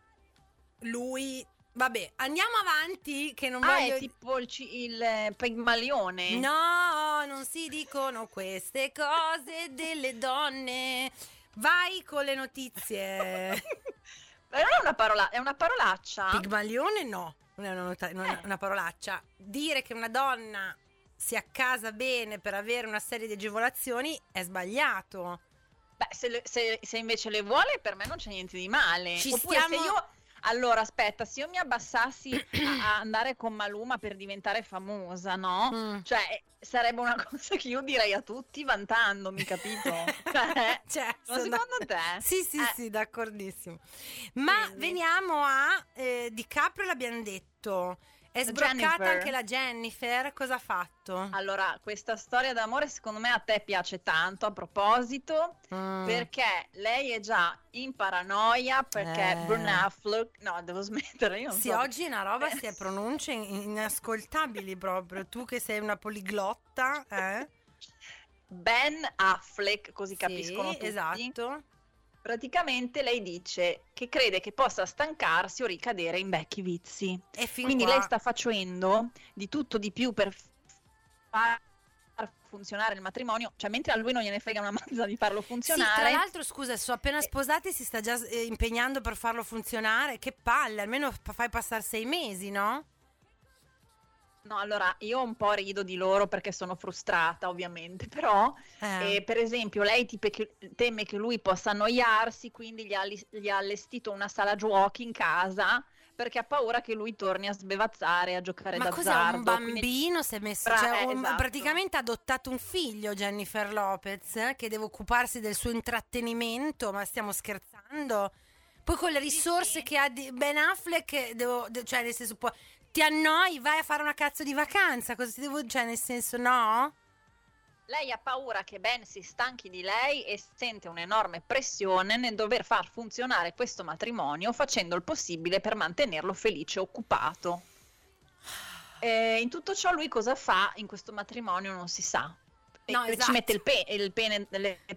Lui... Vabbè, andiamo avanti che non voglio... è tipo il Pigmalione. No, non si dicono queste cose delle donne. Vai con le notizie. Ma non è una parola, è una parolaccia. Pigmalione no, non è una parolaccia. Dire che una donna si accasa bene per avere una serie di agevolazioni è sbagliato. Beh, se invece le vuole, per me non c'è niente di male. Oppure se io... Allora, aspetta, se io mi abbassassi a andare con Maluma per diventare famosa, no? Cioè, sarebbe una cosa che io direi a tutti vantandomi, capito? Certo, secondo te? Sì, d'accordissimo. Ma quindi veniamo a DiCaprio, l'abbiamo detto. È sbroccata Jennifer. Anche la Jennifer, cosa ha fatto? Allora, questa storia d'amore secondo me a te piace tanto, a proposito, perché lei è già in paranoia, perché Ben Affleck... No, devo smettere, io non so. Oggi è una roba, si pronunce inascoltabili proprio, tu che sei una poliglotta, Ben Affleck, così capiscono tutti. Esatto. Praticamente lei dice che crede che possa stancarsi o ricadere in vecchi vizi. Quindi lei sta facendo di tutto di più per far funzionare il matrimonio, cioè mentre a lui non gliene frega una mazza di farlo funzionare. Sì, tra l'altro, scusa, sono appena sposati, si sta già impegnando per farlo funzionare. Che palle, almeno fai passare 6 mesi, no? No, allora io un po' rido di loro perché sono frustrata, ovviamente, però per esempio lei teme che lui possa annoiarsi, quindi gli ha allestito una sala giochi in casa perché ha paura che lui torni a sbevazzare, a giocare d'azzardo. Ma cos'è, un bambino? Quindi... Si è messo, esatto. Praticamente ha adottato un figlio, Jennifer Lopez, che deve occuparsi del suo intrattenimento, ma stiamo scherzando? Poi con le risorse che ha Ben Affleck, cioè nel senso ti annoi, vai a fare una cazzo di vacanza, cosa ti devo, cioè nel senso, no? Lei ha paura che Ben si stanchi di lei e sente un'enorme pressione nel dover far funzionare questo matrimonio, facendo il possibile per mantenerlo felice e occupato. In tutto ciò lui cosa fa in questo matrimonio non si sa. No, esatto. Ci mette le pene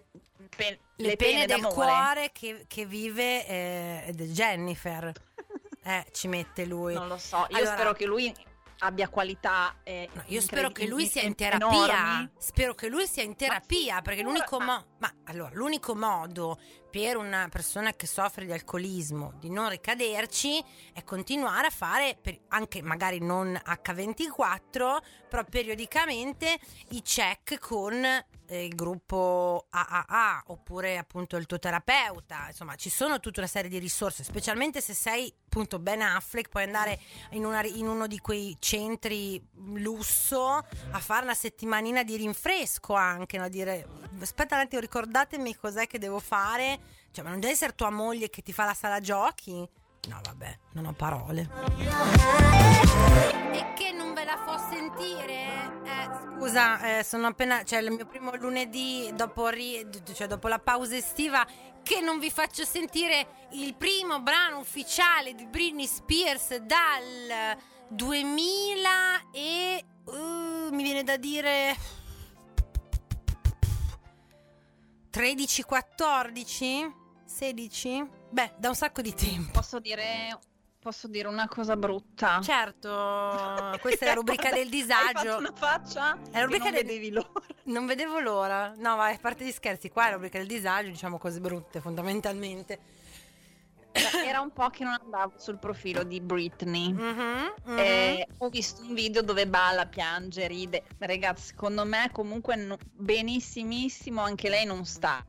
del d'amore. Cuore che vive Jennifer. Ci mette lui. Non lo so, io allora, spero che lui abbia qualità. No, io spero che lui sia in enormi. terapia. Spero che lui sia in terapia, perché l'unico modo per una persona che soffre di alcolismo di non ricaderci è continuare a fare, anche magari non H24, però periodicamente i check con il gruppo AAA oppure appunto il tuo terapeuta. Insomma, ci sono tutta una serie di risorse, specialmente se sei appunto Ben Affleck, puoi andare in uno di quei centri lusso a fare una settimanina di rinfresco anche, no? Dire aspetta un attimo, ricordatemi cos'è che devo fare, cioè, ma non deve essere tua moglie che ti fa la sala giochi? No, vabbè, non ho parole. E che non ve la fa sentire? Scusa, sono appena, cioè il mio primo lunedì dopo la pausa estiva, che non vi faccio sentire il primo brano ufficiale di Britney Spears dal 2000 e mi viene da dire 13, 14, 16? Beh, da un sacco di tempo. Posso dire una cosa brutta? Certo, questa è la rubrica del disagio. Hai fatto una faccia è la rubrica non vedevi l'ora. Non vedevo l'ora. No, vai, a parte gli scherzi, qua è la rubrica del disagio, diciamo cose brutte fondamentalmente. Era un po' che non andavo sul profilo di Britney. Ho visto un video dove balla, piange, ride. Ragazzi, secondo me comunque benissimissimo anche lei non sta.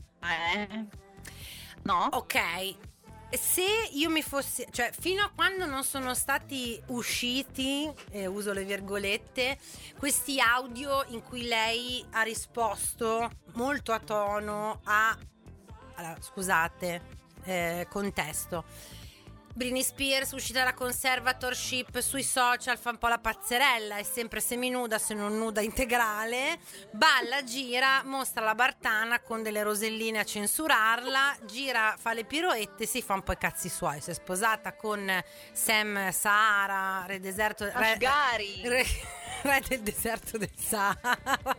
No? Ok. Se io mi fossi, cioè fino a quando non sono stati usciti, uso le virgolette, questi audio in cui lei ha risposto molto a tono allora, scusate, contesto. Britney Spears uscita dalla conservatorship, sui social fa un po' la pazzerella, è sempre seminuda se non nuda integrale, balla, gira, mostra la bartana con delle roselline a censurarla, gira, fa le piroette, si fa un po' i cazzi suoi. Si è sposata con Sam Sahara, re del deserto del Sahara,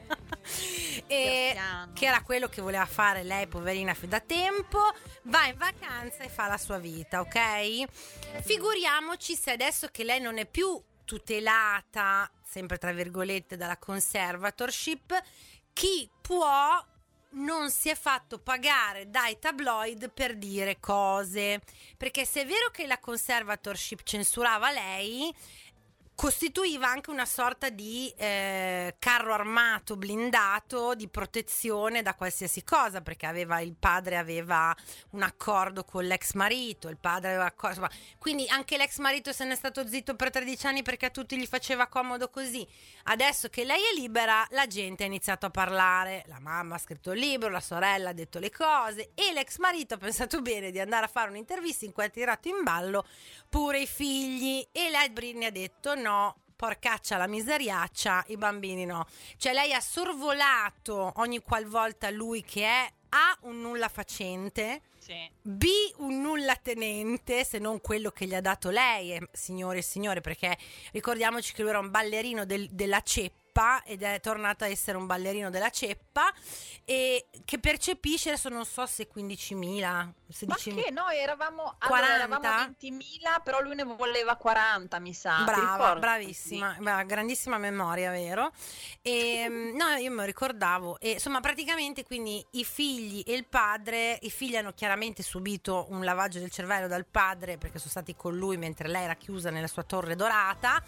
e che era quello che voleva fare lei, poverina, da tempo. Va in vacanza e fa la sua vita, ok? Figuriamoci se adesso che lei non è più tutelata, sempre tra virgolette, dalla conservatorship, chi può non si è fatto pagare dai tabloid per dire cose, perché se è vero che la conservatorship censurava lei, costituiva anche una sorta di carro armato blindato di protezione da qualsiasi cosa, perché il padre aveva un accordo con l'ex marito, il padre aveva insomma, quindi anche l'ex marito se n'è stato zitto per 13 anni perché a tutti gli faceva comodo così. Adesso che lei è libera, la gente ha iniziato a parlare, la mamma ha scritto il libro, la sorella ha detto le cose e l'ex marito ha pensato bene di andare a fare un'intervista in cui ha tirato in ballo pure i figli, e lei, Britney, ha detto no, porcaccia la miseriaccia, i bambini no. Cioè lei ha sorvolato ogni qualvolta lui, che è A, un nulla facente, sì, B, un nulla tenente, se non quello che gli ha dato lei, signore e signore, perché ricordiamoci che lui era un ballerino della ceppa ed è tornato a essere un ballerino della ceppa, e che percepisce, adesso non so se 15.000, 16.000. Ma che noi eravamo 40? 20.000, però lui ne voleva 40, mi sa. Brava, bravissima, sì. Grandissima memoria, vero? E no, io me lo ricordavo. E insomma, praticamente quindi i figli e il padre, i figli hanno chiaramente subito un lavaggio del cervello dal padre, perché sono stati con lui mentre lei era chiusa nella sua torre dorata,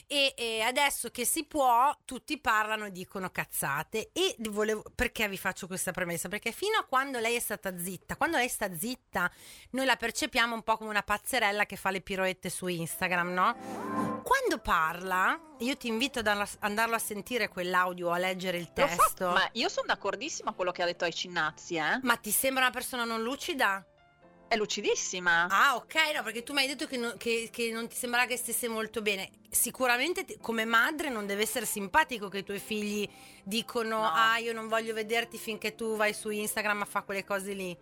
e adesso che si può tutti parlano e dicono cazzate. E perché vi faccio questa premessa? Perché fino a quando lei è stata zitta, quando lei sta zitta, noi la percepiamo un po' come una pazzerella che fa le piroette su Instagram, no? Quando parla, io ti invito ad andarlo a sentire quell'audio, a leggere il testo. Ma io sono d'accordissimo a quello che ha detto ai Cinnazzi, Ma ti sembra una persona non lucida? È lucidissima. Ah, ok, no, perché tu mi hai detto che non ti sembrava che stesse molto bene. Sicuramente come madre non deve essere simpatico che i tuoi figli dicono no, io non voglio vederti finché tu vai su Instagram a fare quelle cose lì.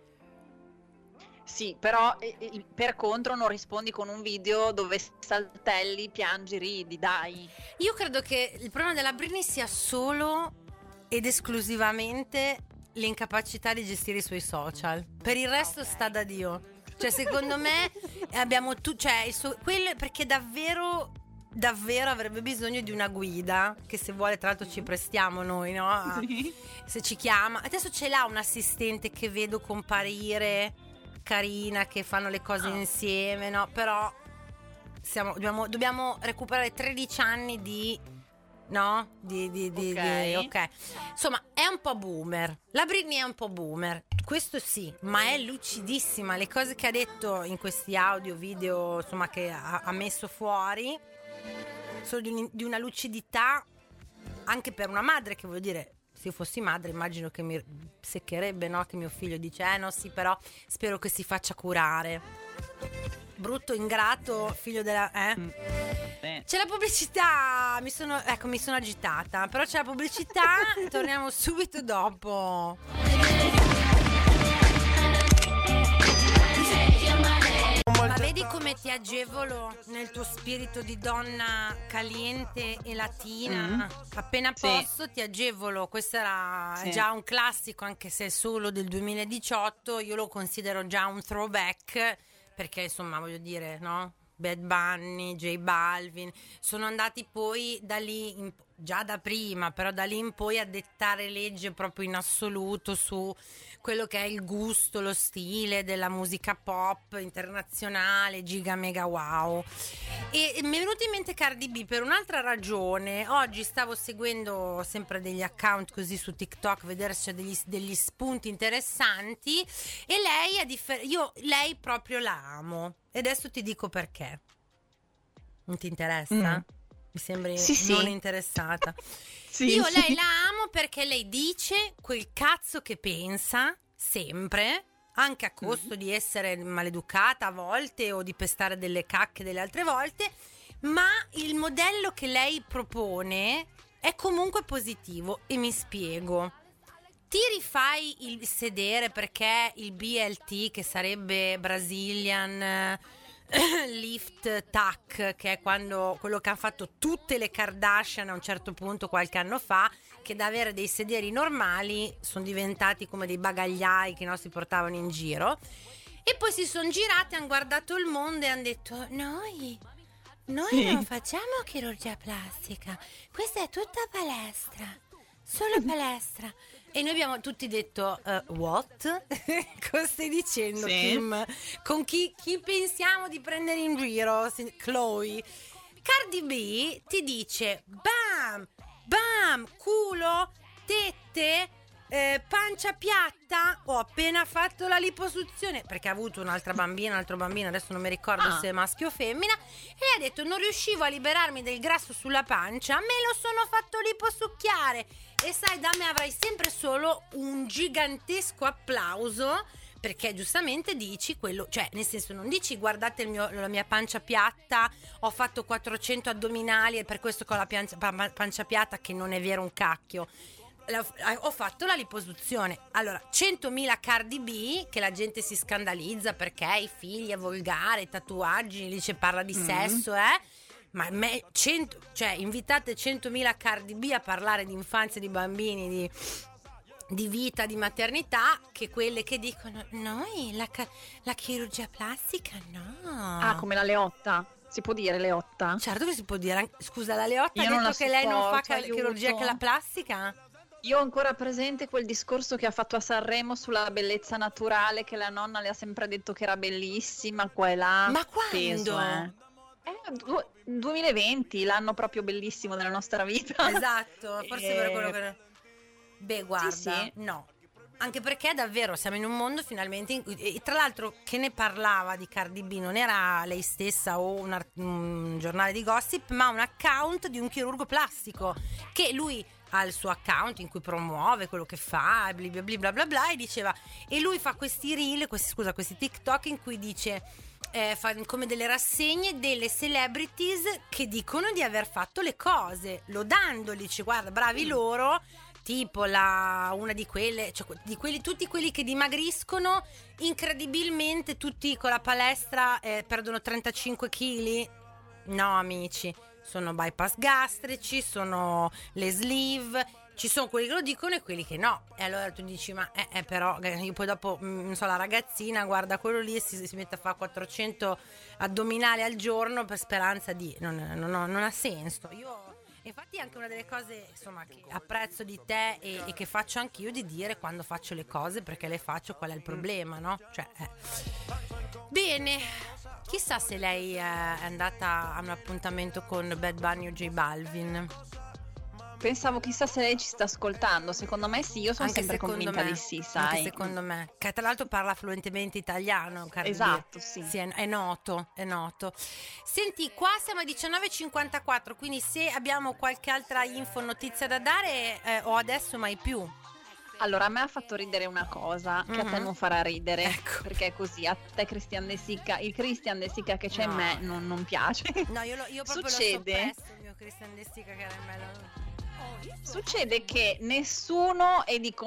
Sì, però per contro non rispondi con un video dove saltelli, piangi, ridi, dai. Io credo che il problema della Britney sia solo ed esclusivamente l'incapacità di gestire i suoi social. Per il resto sta da Dio. Cioè, secondo me abbiamo quello, perché davvero davvero avrebbe bisogno di una guida, che se vuole tra l'altro ci prestiamo noi, no? Sì. Se ci chiama. Adesso ce l'ha un assistente che vedo comparire, carina, che fanno le cose insieme, no? Però dobbiamo recuperare 13 anni di... no? Ok. Insomma, è un po' boomer. La Britney è un po' boomer, questo sì, ma è lucidissima. Le cose che ha detto in questi audio, video, insomma, che ha messo fuori, sono di una lucidità anche per una madre, che voglio dire, se io fossi madre immagino che mi seccherebbe, no? Che mio figlio dice no sì, però spero che si faccia curare. Brutto ingrato, figlio della... C'è la pubblicità, mi sono agitata, però c'è la pubblicità, torniamo subito dopo. Ma vedi come ti agevolo nel tuo spirito di donna caliente e latina? Appena posso ti agevolo. Questo era già un classico, anche se è solo del 2018. Io lo considero già un throwback, perché insomma voglio dire, no? Bad Bunny, J Balvin sono andati poi da lì già da prima, però da lì in poi a dettare legge proprio in assoluto su quello che è il gusto, lo stile della musica pop internazionale, giga mega wow. E mi è venuto in mente Cardi B per un'altra ragione. Oggi stavo seguendo sempre degli account così su TikTok, vedere se c'è degli spunti interessanti, e lei proprio la amo, e adesso ti dico perché. Non ti interessa? Mi sembri non interessata. Io lei la amo perché lei dice quel cazzo che pensa sempre, anche a costo di essere maleducata a volte o di pestare delle cacche delle altre volte, ma il modello che lei propone è comunque positivo, e mi spiego. Ti rifai il sedere perché il BLT, che sarebbe Brazilian Lift Tuck, che è quello che hanno fatto tutte le Kardashian a un certo punto qualche anno fa, che da avere dei sederi normali sono diventati come dei bagagliai che si portavano in giro, e poi si sono girati, hanno guardato il mondo e hanno detto noi non facciamo chirurgia plastica, questa è tutta palestra, solo palestra. E noi abbiamo tutti detto what? Cosa stai dicendo, Kim? Con chi pensiamo di prendere in giro? Chloe. Cardi B ti dice bam, bam, culo, tette, pancia piatta, ho appena fatto la liposuzione, perché ha avuto un altro bambino, adesso non mi ricordo se è maschio o femmina, e ha detto non riuscivo a liberarmi del grasso sulla pancia, me lo sono fatto liposucchiare. E sai, da me avrai sempre solo un gigantesco applauso, perché giustamente dici quello, cioè nel senso non dici guardate la mia pancia piatta, ho fatto 400 addominali e per questo che ho la pancia piatta, che non è vero un cacchio. Ho fatto la liposuzione. Allora, 100.000 Cardi B, che la gente si scandalizza perché i figli è volgare, tatuaggi, dice parla di sesso, ma invitate 100.000 Cardi B a parlare di infanzia, di bambini, di vita, di maternità, che quelle che dicono noi la chirurgia plastica no. Come la Leotta. Si può dire Leotta? Certo che si può dire. Scusa, la Leotta ha detto che lei non fa chirurgia che la plastica? Io ho ancora presente quel discorso che ha fatto a Sanremo sulla bellezza naturale, che la nonna le ha sempre detto che era bellissima, qua e là. Ma quando? 2020, l'anno proprio bellissimo della nostra vita. Esatto, forse per quello che... Beh, guarda, sì. No. Anche perché davvero siamo in un mondo finalmente e tra l'altro che ne parlava di Cardi B non era lei stessa o un giornale di gossip, ma un account di un chirurgo plastico, che lui ha il suo account in cui promuove quello che fa, bla bla bla bla, e diceva, e lui fa questi reel, questi TikTok in cui dice fa come delle rassegne delle celebrities che dicono di aver fatto le cose, lodandoli, dice guarda bravi loro, tipo una di quelle, cioè tutti quelli che dimagriscono incredibilmente, tutti con la palestra perdono 35 kg. No amici, sono bypass gastrici, sono le sleeve, ci sono quelli che lo dicono e quelli che no. E allora tu dici, ma però io poi dopo, non so, la ragazzina guarda quello lì e si mette a fare 400 addominali al giorno per speranza di... Non ha senso. Infatti è anche una delle cose, insomma, che apprezzo di te e che faccio anch'io, di dire quando faccio le cose, perché le faccio, qual è il problema, no? Bene, chissà se lei è andata a un appuntamento con Bad Bunny o J Balvin. Pensavo chissà se lei ci sta ascoltando. Secondo me sì, io sono Anche sempre convinta di sì, sai. Anche secondo me. Che tra l'altro parla fluentemente italiano. Esatto, sì. Sì, è noto. Senti, qua siamo a 19:54, quindi se abbiamo qualche altra info, notizia da dare, o adesso mai più. Allora, a me ha fatto ridere una cosa che a te non farà ridere, ecco. Perché è così, a te Christian De Sica, il Christian De Sica che c'è in me non piace. No, io proprio Succede, l'ho soppresso il mio Christian De Sica che era in me. Succede che nessuno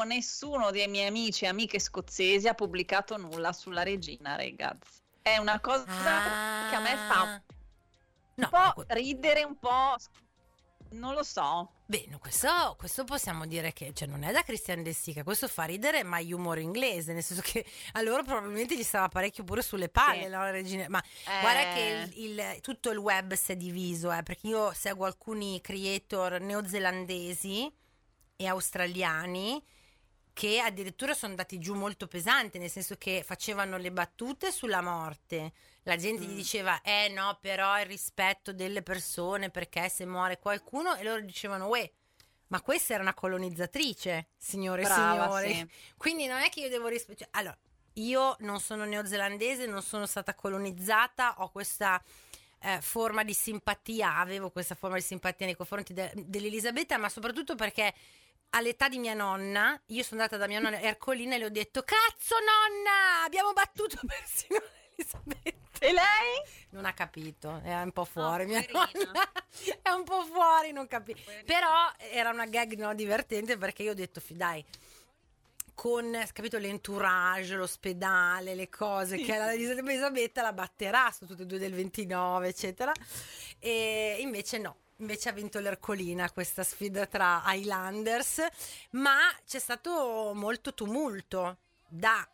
dei miei amici e amiche scozzesi ha pubblicato nulla sulla regina, ragazzi. È una cosa che a me fa un po' ridere, un po'... non lo so. Beh, questo possiamo dire che non è da Christian De Sica, questo fa ridere, ma humor inglese, nel senso che a loro probabilmente gli stava parecchio pure sulle palle, sì. No, la regina. Ma guarda che tutto il web si è diviso, perché io seguo alcuni creator neozelandesi e australiani che addirittura sono andati giù molto pesanti, nel senso che facevano le battute sulla morte. La gente gli diceva no, però il rispetto delle persone, perché se muore qualcuno, e loro dicevano ma questa era una colonizzatrice, signore e signori. Sì. Quindi non è che io devo rispettare. Allora, io non sono neozelandese, non sono stata colonizzata, ho questa forma di simpatia, avevo questa forma di simpatia nei confronti dell'Elisabetta, ma soprattutto perché all'età di mia nonna, io sono andata da mia nonna Ercolina e le ho detto: cazzo nonna, abbiamo battuto persino Elisabetta. E lei? Non ha capito, è un po' fuori, mia nonna. È un po' fuori, non capisco. Però era una gag divertente, perché io ho detto, dai, con, capito, l'entourage, l'ospedale, le cose, che Elisabetta la batterà su tutte e due del 29, eccetera. E invece no. Invece ha vinto l'Ercolina questa sfida tra Highlanders, ma c'è stato molto tumulto da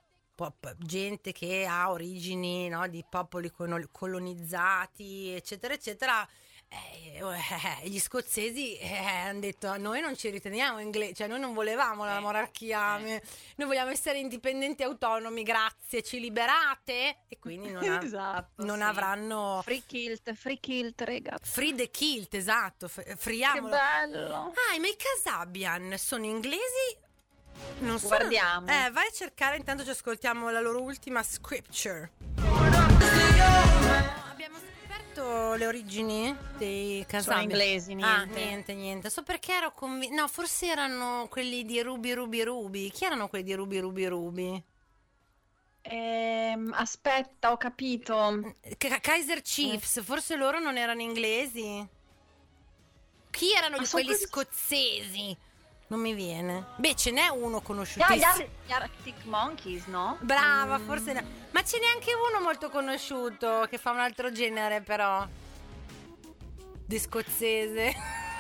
gente che ha origini, no, di popoli colonizzati, eccetera, eccetera. Gli scozzesi hanno detto: a noi non ci riteniamo inglesi, cioè noi non volevamo la monarchia, noi vogliamo essere indipendenti, autonomi, grazie, ci liberate? E quindi non avranno free kilt, ragazzi, free the kilt, esatto, friamolo. Che bello. Ma i Kasabian sono inglesi? Non so. Guardiamo. Vai a cercare, intanto ci ascoltiamo la loro ultima scripture. Abbiamo scoperto le origini dei Kasabian. Sono inglesi, niente. So perché ero convinta. No, forse erano quelli di Ruby. Chi erano quelli di Ruby? Aspetta, ho capito. Kaiser Chiefs, forse loro non erano inglesi. Chi erano quelli scozzesi? Non mi viene. Beh, ce n'è uno conosciutissimo. Gli Arctic Monkeys, no? Brava, forse no. Ma ce n'è anche uno molto conosciuto che fa un altro genere, però, di scozzese.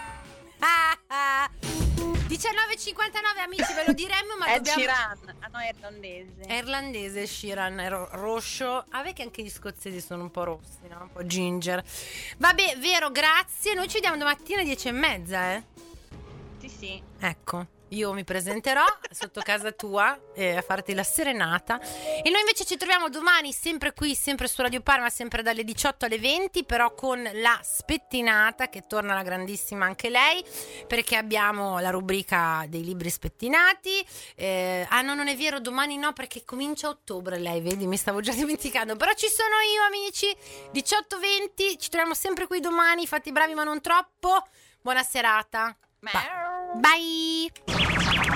19:59, amici, ve lo diremmo, ma Sheeran, no, è irlandese. È irlandese, Sheeran, è rosso. Che anche gli scozzesi sono un po' rossi, no? Un po' ginger. Vabbè, vero, grazie. Noi ci vediamo domattina 10:30, Sì. Ecco, io mi presenterò sotto casa tua a farti la serenata. E noi invece ci troviamo domani, sempre qui, sempre su Radio Parma, sempre dalle 18 alle 20, però con la spettinata, che torna la grandissima anche lei, perché abbiamo la rubrica dei libri spettinati. No, non è vero, domani no, perché comincia ottobre lei, vedi, mi stavo già dimenticando. Però ci sono io, amici, 18:20, ci troviamo sempre qui domani, fatti bravi ma non troppo. Buona serata. Bye.